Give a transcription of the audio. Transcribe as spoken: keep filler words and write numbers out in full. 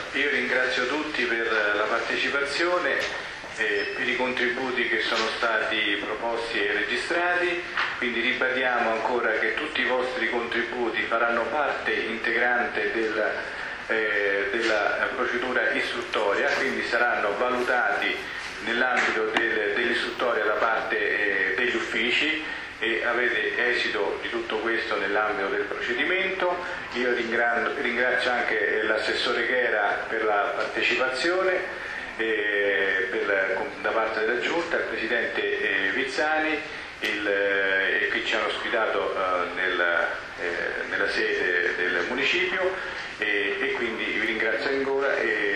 io ringrazio tutti per la partecipazione e per i contributi che sono stati proposti e registrati, quindi ribadiamo ancora che tutti i vostri contributi faranno parte integrante del, eh, della procedura istruttoria, quindi saranno valutati nell'ambito del, dell'istruttoria da parte eh, degli uffici e avete esito di tutto questo nell'ambito del procedimento. Io ringrazio anche l'assessore Ghera per la partecipazione eh, per, da parte della Giunta, il Presidente eh, Vizzani il, eh, che ci hanno ospitato eh, nel, eh, nella sede del municipio e, e quindi vi ringrazio ancora. E